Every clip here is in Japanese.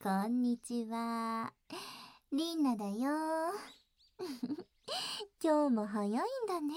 こんにちは。リンナだよ。今日も早いんだね。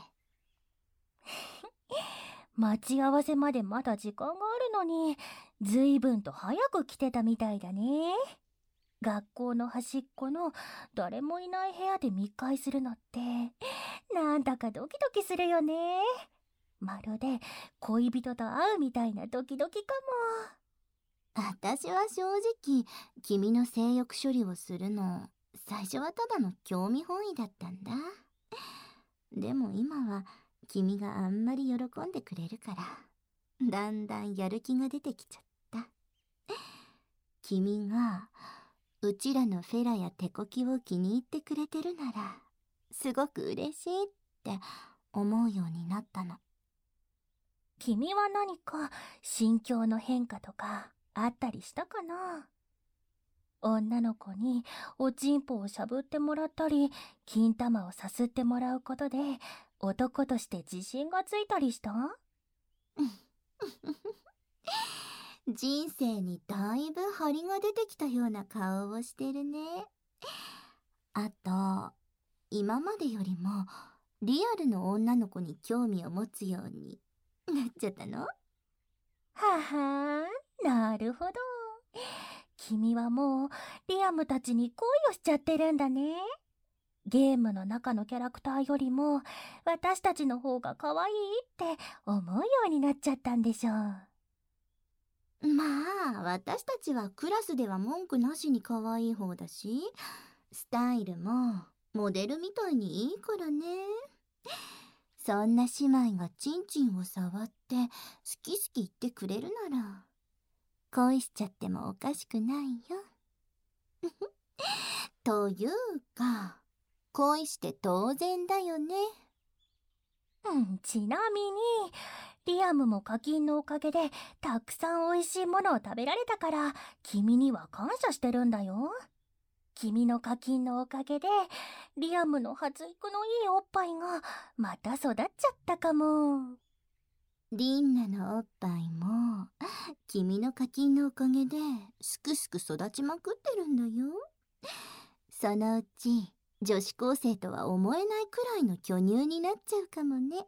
待ち合わせまでまだ時間があるのに、ずいぶんと早く来てたみたいだね。学校の端っこの誰もいない部屋で密会するのって、なんだかドキドキするよね。まるで恋人と会うみたいなドキドキか私は正直、君の性欲処理をするの、最初はただの興味本位だったんだ。でも今は、君があんまり喜んでくれるから、だんだんやる気が出てきちゃった。君が、うちらのフェラや手こきを気に入ってくれてるなら、すごく嬉しいって思うようになったの。 君は何か心境の変化とかあったりしたかな？女の子におちんぽをしゃぶってもらったり、金玉をさすってもらうことで男として自信がついたりした？ 人生にだいぶ張りが出てきたような顔をしてるね。あと、今までよりもリアルの女の子に興味を持つようになっちゃったの？ ははー、なるほど。君はもうリアムたちに恋をしちゃってるんだね。ゲームの中のキャラクターよりも私たちの方が可愛いって思うようになっちゃったんでしょう。 まあ、私たちはクラスでは文句なしに可愛い方だし、スタイルもモデルみたいにいいからね。そんな姉妹がチンチンを触って好き好き言ってくれるなら、恋しちゃってもおかしくないよ。というか、恋して当然だよね。 ちなみにリアムも課金のおかげでたくさん美味しいものを食べられたから君には感謝してるんだよ。君の課金のおかげでリアムの発育のいいおっぱいがまた育っちゃったかも。 リンナのおっぱいも、君の課金のおかげですくすく育ちまくってるんだよ。そのうち、女子高生とは思えないくらいの巨乳になっちゃうかもね。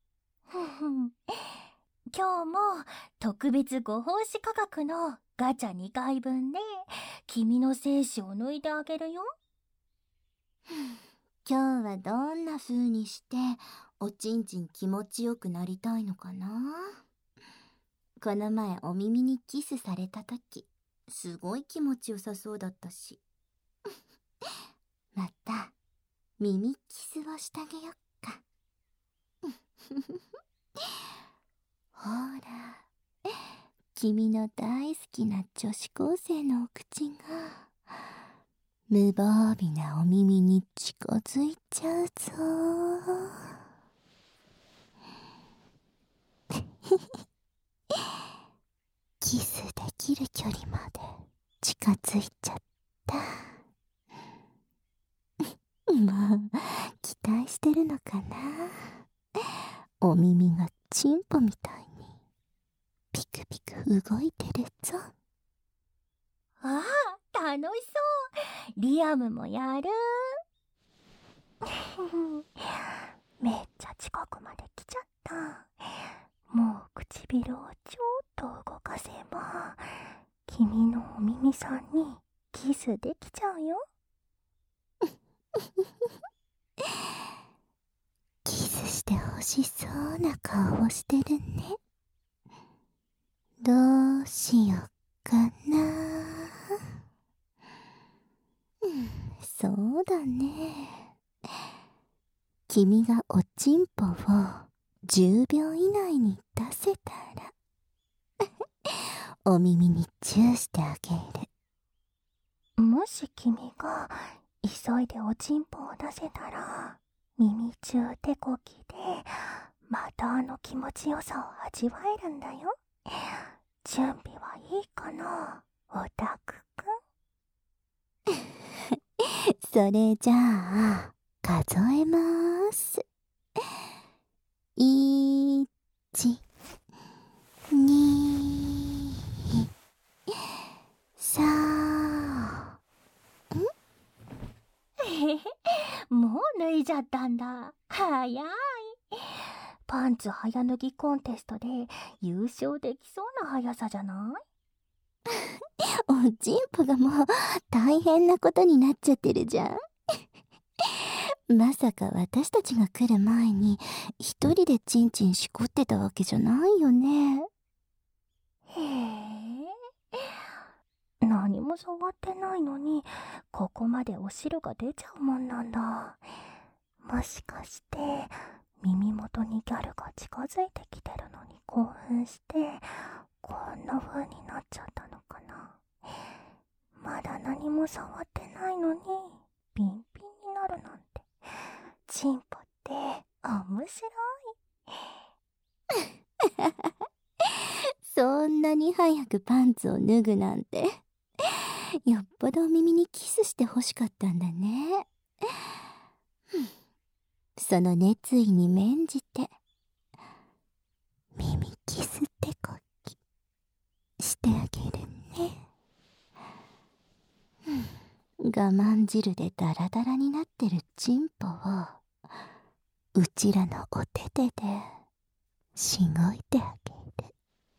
今日も特別ご奉仕価格のガチャ2回分で君の精子を抜いてあげるよ。 今日はどんな風にしておちんちん気持ちよくなりたいのかな。この前お耳にキスされた時、すごい気持ちよさそうだったし。また耳キスをしてあげよっか。ほら、君の大好きな女子高生のお口が無防備なお耳に近づいちゃうぞ。キスできる距離まで近づいちゃった。まあ、期待してるのかな。お耳がチンポみたいにピクピク動いてるぞ。 ああ、楽しそう。リアムもやる。めっちゃ近くまで来ちゃった。もう唇をちょっと動かせば君のお耳さんにキスできちゃうよ。 キスしてほしそうな顔をしてるね。どうしよっかな。そうだね。君がおちんぽを10秒以内に出せたらお耳にチューしてあげる。 もし君が急いでおちんぽを出せたら耳中手こきでまたあの気持ちよさを味わえるんだよ。準備はいいかな、オタクくん。 それじゃあ数えまーす。1、2、3 もう脱いじゃったんだ。早い。パンツ早脱ぎコンテストで優勝できそうな速さじゃない？ おちんぽがもう大変なことになっちゃってるじゃん。まさか私たちが来る前に一人でチンチンしこってたわけじゃないよね。 へえ。何も触ってないのにここまでお汁が出ちゃうもんなんだ。もしかして耳元にギャルが近づいてきてるのに興奮してこんな風になっちゃったのかな。まだ何も触ってないのにピンピンになるなんて、チンポって面白い。 そんなに早くパンツを脱ぐなんて、よっぽど耳にキスしてほしかったんだね。その熱意に免じて耳キスってこきしてあげるね。我慢汁でダラダラになってるチンポをうちらのお手手でしごいてあげる。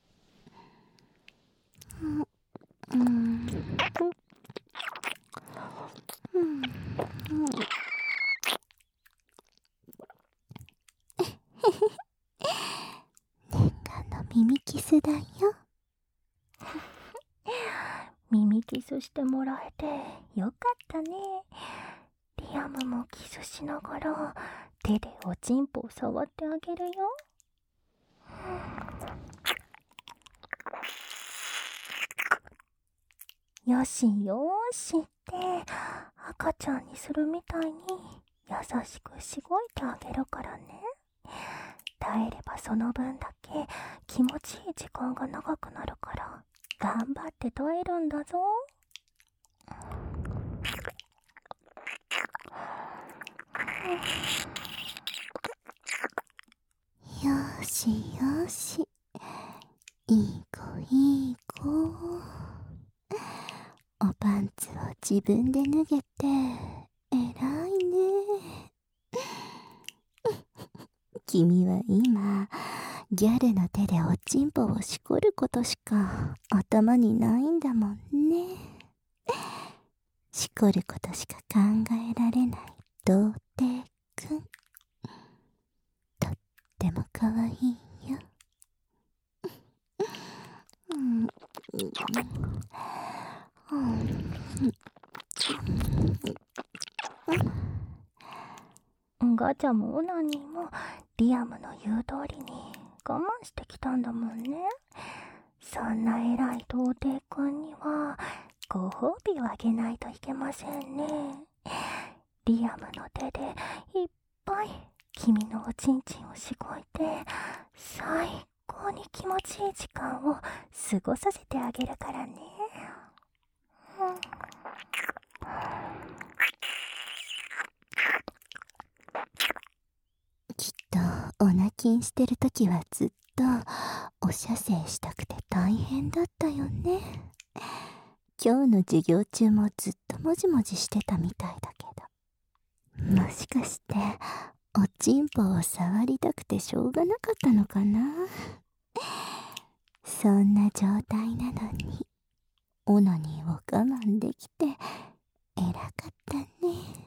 念願の耳キスだよ。 耳キスしてもらえてよかったね。リアムもキスしながら手でおちんぽを触ってあげるよ。よしよーしって赤ちゃんにするみたいに優しくしごいてあげるからね。耐えればその分だけ気持ちいい時間が長くなるから頑張って耐えるんだぞ。 よしよし、いい子いい子。おパンツを自分で脱げて偉いね。君は今ギャルの手でおちんぽをしこることしか頭にないんだもんね。しこることしか考えられない童貞くん、とってもかわいいよ。 ガチャもオナニーもリアムの言う通りに我慢してきたんだもんね。そんな偉い童貞くんにはご褒美をあげないといけませんね。リアムの手でいっぱい君のおちんちんをしごいて最高に気持ちいい時間を過ごさせてあげるからね。 きっとオナキンしてるときはずっとお射精したくて大変だったよね。今日の授業中もずっともじもじしてたみたいだけど、もしかしておちんぽを触りたくてしょうがなかったのかな。そんな状態なのにオナニーを我慢できて偉かったね。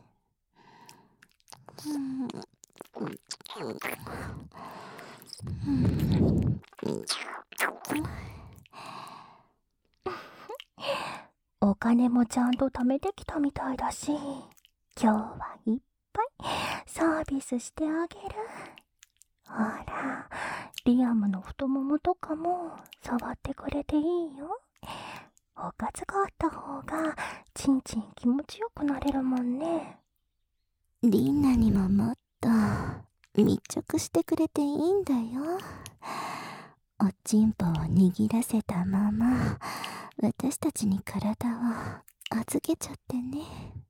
お金もちゃんと貯めてきたみたいだし、今日はいっぱいサービスしてあげる。ほら、リアムの太ももとかも触ってくれていいよ。おかずがあった方がちんちん気持ちよくなれるもんね。 リンナにももっと密着してくれていいんだよ。おちんぽを握らせたまま私たちに体を預けちゃってね。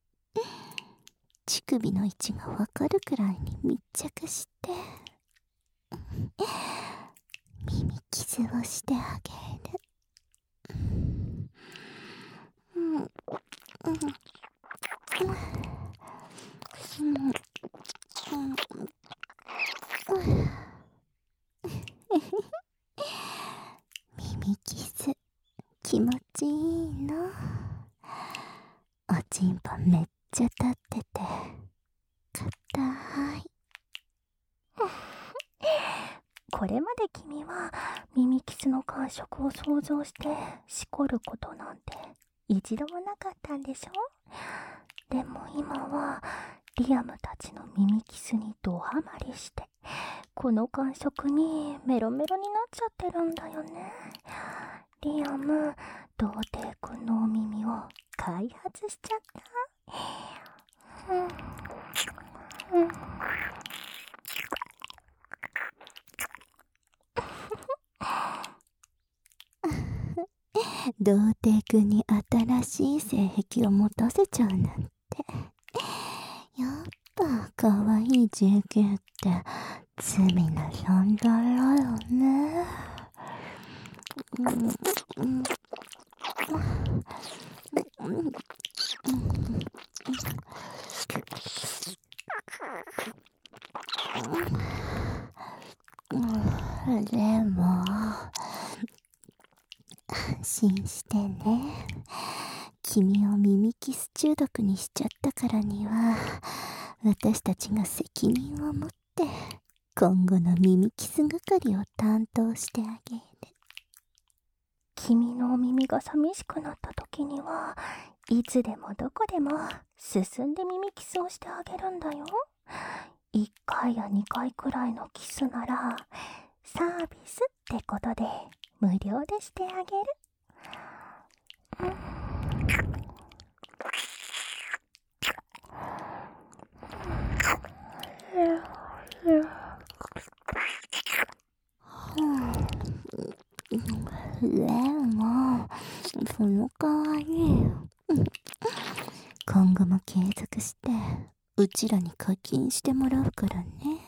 乳首の位置がわかるくらいに密着して耳キスをしてあげる。 耳キス気持ちいいの。おちんぽめっちゃ立ってて硬い。 これまで君は耳キスの感触を想像してしこることなんて一度もなかったんでしょ。でも今はリアムたちの耳キスにドハマりして、この感触にメロメロになっちゃってるんだよね。リアム、童貞くんのお耳を開発しちゃった。 童貞くんに新しい性癖を持たせちゃうなんて、やっぱ可愛い JK って罪な存在だよね。でも安心してね。君を耳キス中毒にしちゃったからには、私たちが責任を持って今後の耳キス係を担当してあげる。 君のお耳が寂しくなった時にはいつでもどこでも進んで耳キスをしてあげるんだよ。1回や2回くらいのキスならサービスってことで無料でしてあげる。 でもその代わり今後も継続してうちらに課金してもらうからね。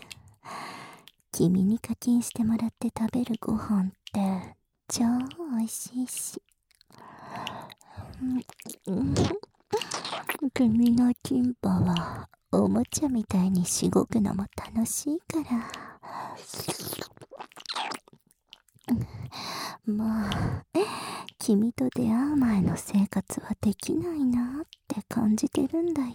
君に課金してもらって食べるご飯って超美味しいし、君のチンポはおもちゃみたいにしごくのも楽しいから。もう君と出会う前の生活はできないなって感じてるんだよ。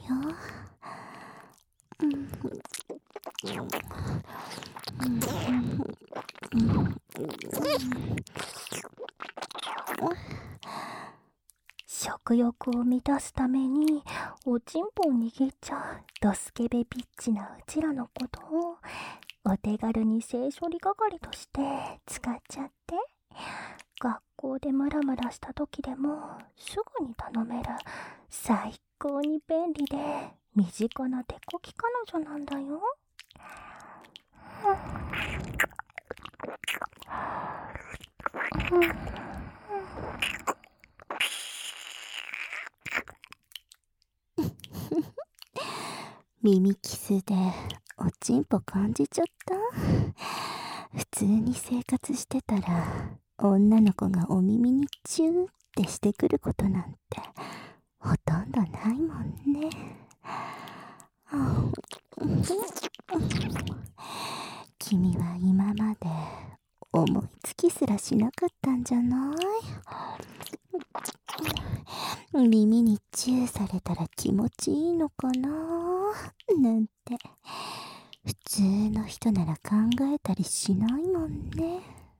食欲を満たすためにおちんぽを握っちゃうドスケベピッチなうちらのことをお手軽に性処理係として使っちゃって、学校でムラムラした時でもすぐに頼める最高に便利で身近な手こき彼女なんだよ。 耳キスでおちんぽ感じちゃった。普通に生活してたら女の子がお耳にチューってしてくることなんてほとんどないもんね。君は今まで思いつきすらしなかったんじゃない？耳にチューされたら気持ちいいのかななんて普通の人なら考えたりしないもんね。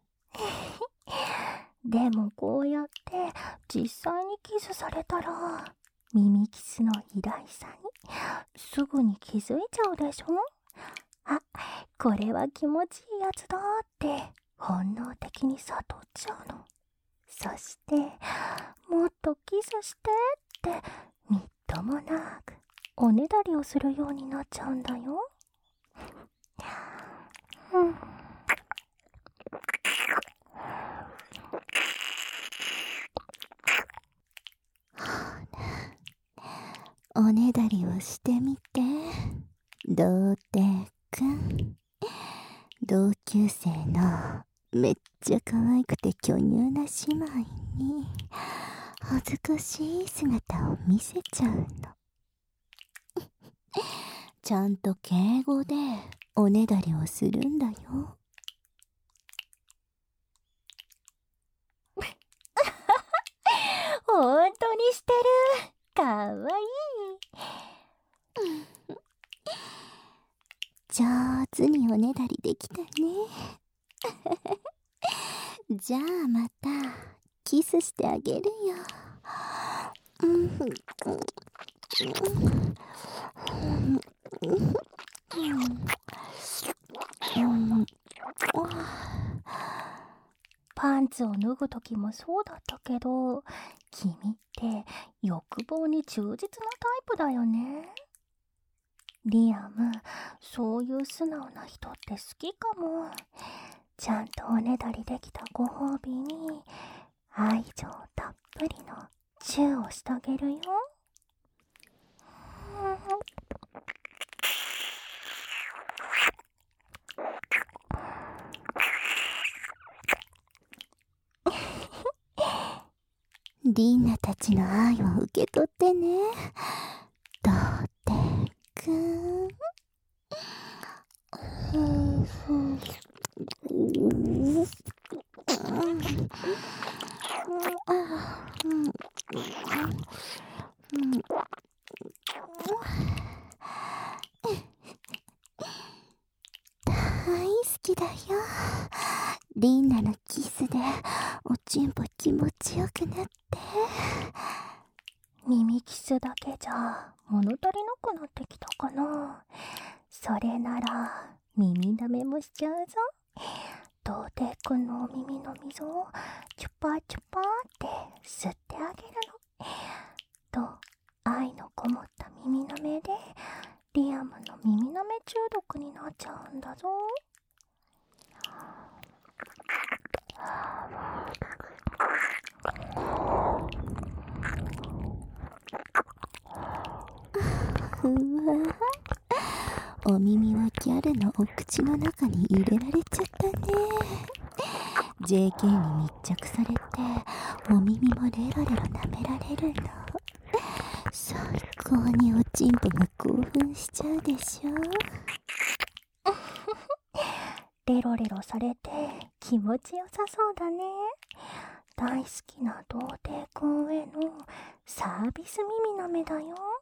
でもこうやって実際にキスされたら耳キスの偉大さにすぐに気づいちゃうでしょ。あ、これは気持ちいいやつだって本能的に悟っちゃうの。そしてもっとキスしてってみっともなくおねだりをするようになっちゃうんだよ。 おねだりをしてみて。童貞くん、同級生のめっちゃ可愛くて巨乳な姉妹に恥ずかしい姿を見せちゃうの。 ちゃんと敬語でおねだりをするんだよ。 本当にしてる。かわいい。 上手におねだりできたね。じゃあまたキスしてあげるよ。 パンツを脱ぐ時もそうだったけど、君って欲望に忠実なタイプだよね。リアム、そういう素直な人って好きかも。ちゃんとおねだりできたご褒美に愛情たっぷりのチューをしてあげるよ。 リンナたちの愛を受け取ってね、ドテくん。大好きだよ。リンナのキスでおちんぽ気持ちよくなって。 耳キスだけじゃ物足りなくなってきたかな。それなら耳舐めもしちゃうぞ。童貞くんのお耳の溝をチュパチュパって吸ってあげるの。と愛のこもった耳舐めでリアムの耳舐め中毒になっちゃうんだぞ。 お耳はギャルのお口の中に入れられちゃったね。JK に密着されてお耳もレロレロ舐められるの。最高におちんぽが興奮しちゃうでしょ。 レロレロされて気持ちよさそうだね。大好きな童貞くんへのサービス耳舐めだよ。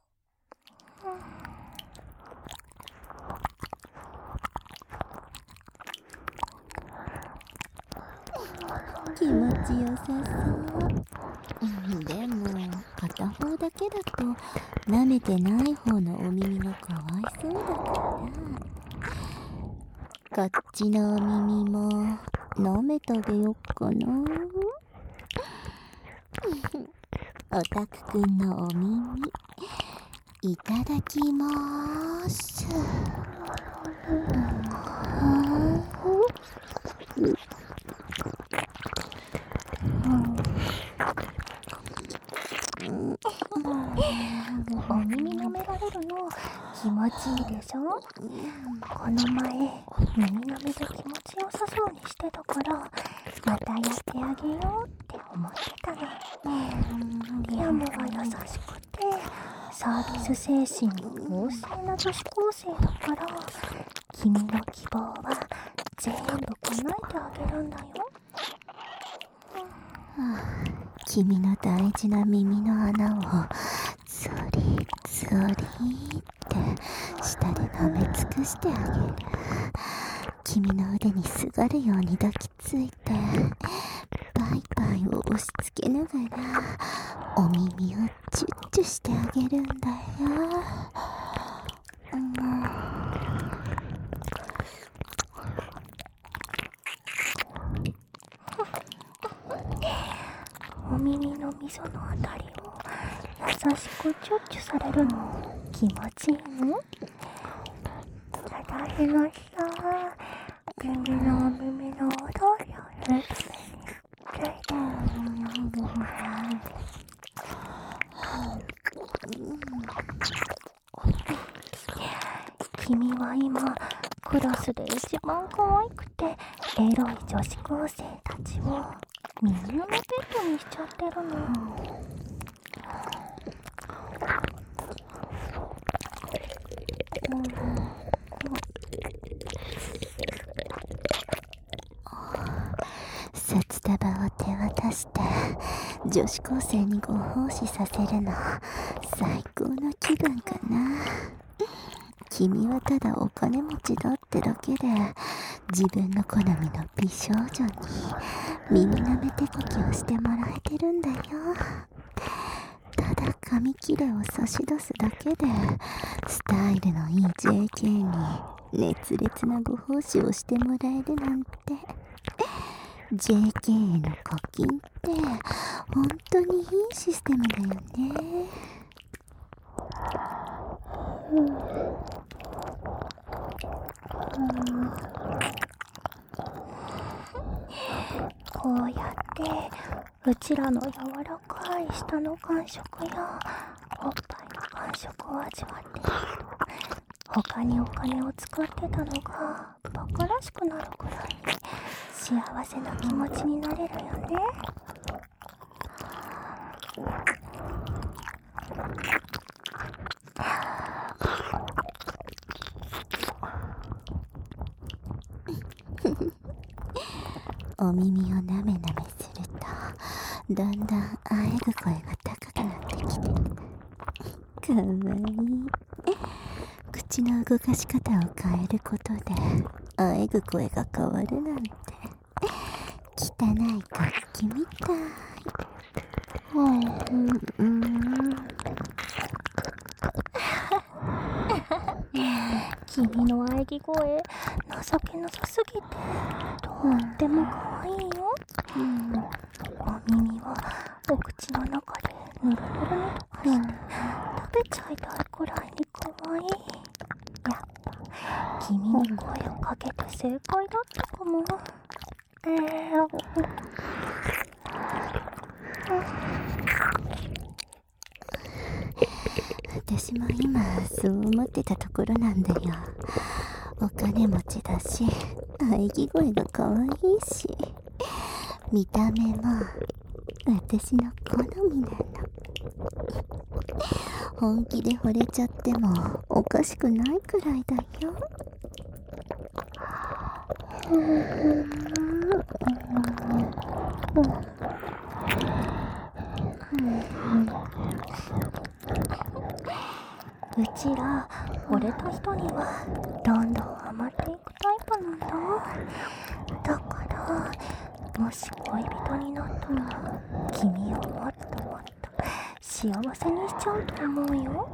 気持ちよさそう。でも片方だけだと舐めてない方のお耳がかわいそうだから、こっちのお耳も舐めてあげよっかな。オタクくんのお耳いただきまーす。 お耳舐められるの気持ちいいでしょ。この前耳舐めで気持ちよさそうにしてたからまたやってあげようって思ってたの。リアムは優しくてサービス精神旺盛な女子高生だから君の希望は全部叶えてあげるんだよ。 君の大事な耳の穴をゾリゾリって舌で舐め尽くしてあげる。君の腕にすがるように抱きついてバイバイを押し付けながらお耳をチュッチュしてあげるんだよ。 お耳の溝のあたりを優しくチュッチュされるの気持ちいいの？ただきました。君のお耳の音を君は今クラスで一番可愛くてエロい女子高生たちを耳のペットにしちゃってるの。 札束を手渡して女子高生にご奉仕させるの最高の気分かな。君はただお金持ちだってだけで自分の好みの美少女に耳なめ手こきをしてもらえてるんだよ。ただ紙切れを差し出すだけでスタイルのいい JK に熱烈なご奉仕をしてもらえるなんて。JK への課金って本当にいいシステムだよね。 こうやってうちらの柔らかい舌の感触やおっぱいの感触を味わっていると、他にお金を使ってたのがバカらしくなるくらいに幸せな気持ちになれるよね。 お耳をなめなめするとだんだんあえぐ声が高くなってきて、かわいい。口の動かし方を変えることであえぐ声が変わるなんて汚い楽器みたい。 君の喘ぎ声情けなさすぎてとっても可愛いよ。お耳はお口の中でぬるぬるにとかして食べちゃいたいくらいに可愛い。やっぱ君に声をかけて正解だったかも。 私も今そう思ってたところなんだよ。お金持ちだし喘ぎ声が可愛いし見た目も私の好みなの。本気で惚れちゃってもおかしくないくらいだよ。 うちら惚れた人にはどんどんハマっていくタイプなんだ。だからもし恋人になったら君をもっともっと幸せにしちゃうと思うよ。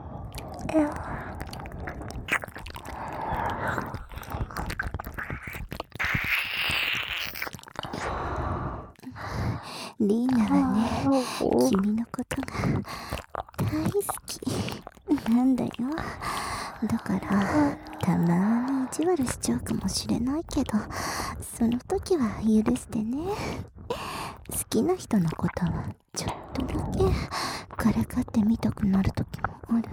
リーナはね、君のことが大好きなんだよ。だからたまに意地悪しちゃうかもしれないけど、その時は許してね。好きな人のことはちょっとだけからかってみたくなる時もあるんだ。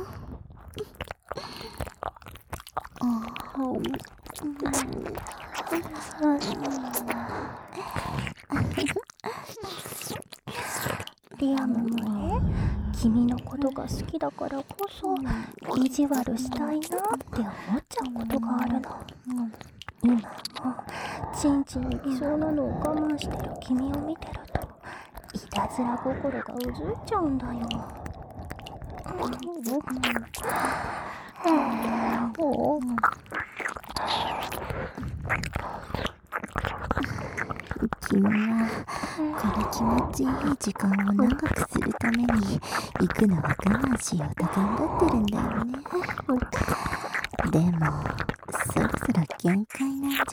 リアムもね、君のことが好きだからこそ意地悪したいなって思っちゃうことがあるの。今もチンチンに来そうなのを我慢してる君を見てるといたずら心がうずいちゃうんだよ。 君はこの気持ちいい時間を長くするために行くのは我慢しようと頑張ってるんだよね。でもそろそろ限界なんじゃない？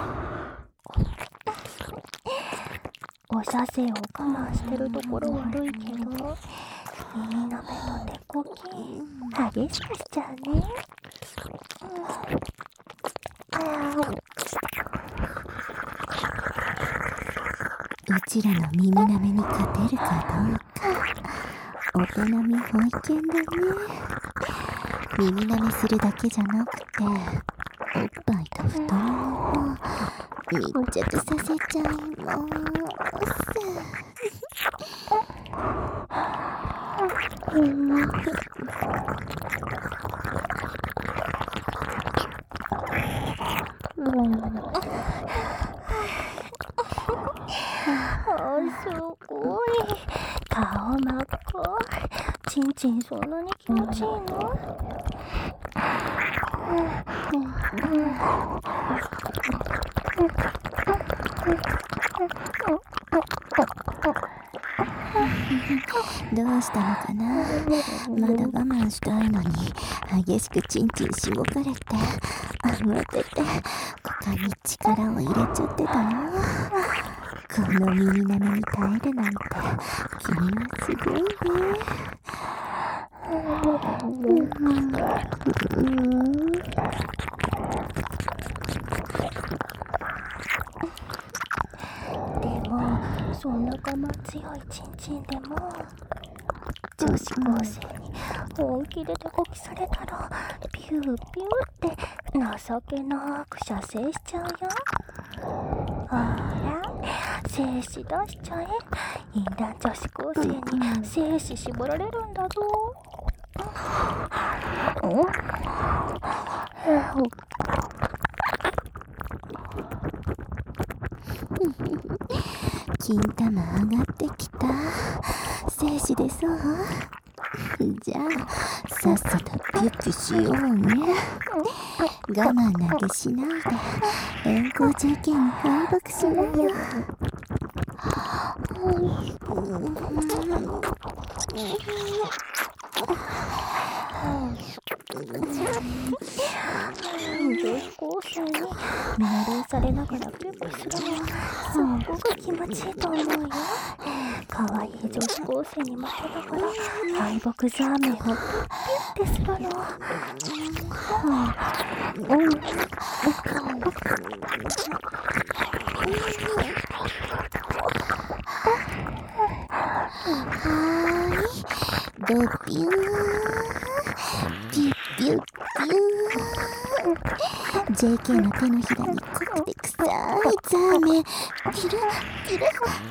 お射精を我慢してるところ悪いけど、耳なめと手こき激しくしちゃうね。 うちらの耳なめに勝てるかどうか。大人見保育園だね。耳なめするだけじゃなくておっぱいと太ももを密着させちゃいます。 すごい。顔真っ赤。ちんちんそんなに気持ちいいの？ どうしたのかな。まだ我慢したいのに激しくチンチンしごかれて慌てて股間に力を入れちゃってたの。この耳なみに耐えるなんて君はすごいね。 でもそんな我慢強いチンチンでも女子高生に本気で手こきされたらピューピューって情けなく射精しちゃうよ。ほら精子出しちゃえ。淫乱女子高生に精子絞られるんだぞ。 金玉上がってきた。精子出そう。じゃあさっさとピュッピュしようね。我慢なんてしないで遠行 JK に敗北しないよ。 女子高生に命令されながらピュッピュするのはすっごく気持ちいいと思うよ。可愛い女子高生に負けながら敗北ザーメンをピュッピュってするの。 ドピューピュッピュッピュー。 JK の手のひらに濃くて臭いザーメンピルピル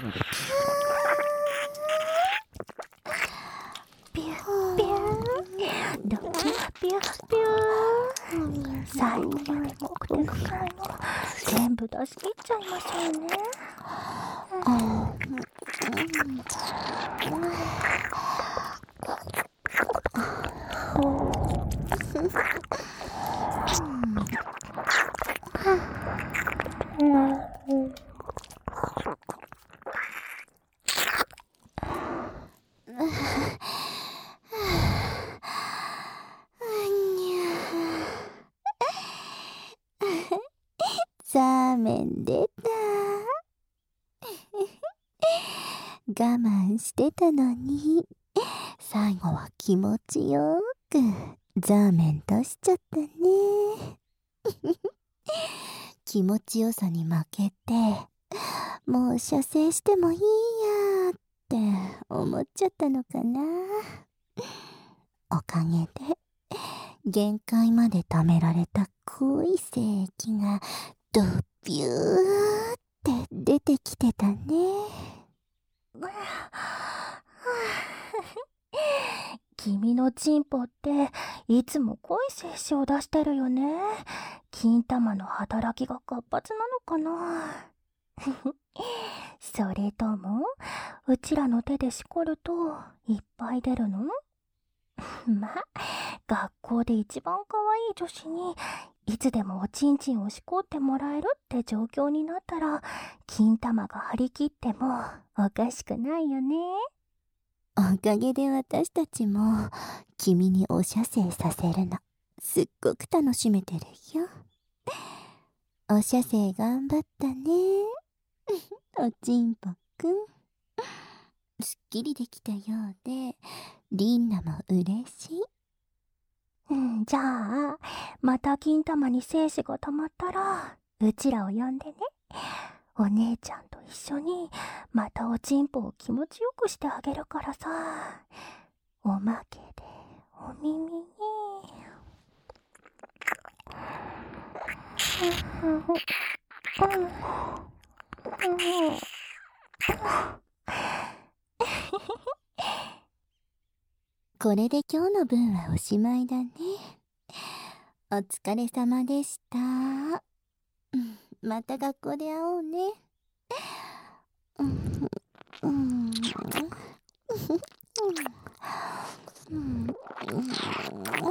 ピュッピュードキュッピュッピュー。最後まで目的臭いの全部出し切っちゃいましょうね。 ザーメン出た。我慢してたのに最後は気持ちよくザーメン出しちゃったね。気持ちよさに負けてもう射精してもいいやって思っちゃったのかな。おかげで限界まで溜められた濃い精液がドビューって出てきてたね。 君のチンポっていつも濃い精子を出してるよね。金玉の働きが活発なのかな。それともうちらの手でしこるといっぱい出るの？まあ学校で一番可愛い女子にいつでもおちんちんをしこってもらえるって状況になったら金玉が張り切ってもおかしくないよね。 おかげで私たちも君にお射精させるのすっごく楽しめてるよ。お射精頑張ったね。おちんぽくんすっきりできたようでリンナも嬉しい。 じゃあまた金玉に精子が溜まったらうちらを呼んでね。お姉ちゃんと一緒にまたおちんぽを気持ちよくしてあげるからさ。おまけでお耳にこれで今日の分はおしまいだね。お疲れ様でした。 また学校で会おうね。うんうんうん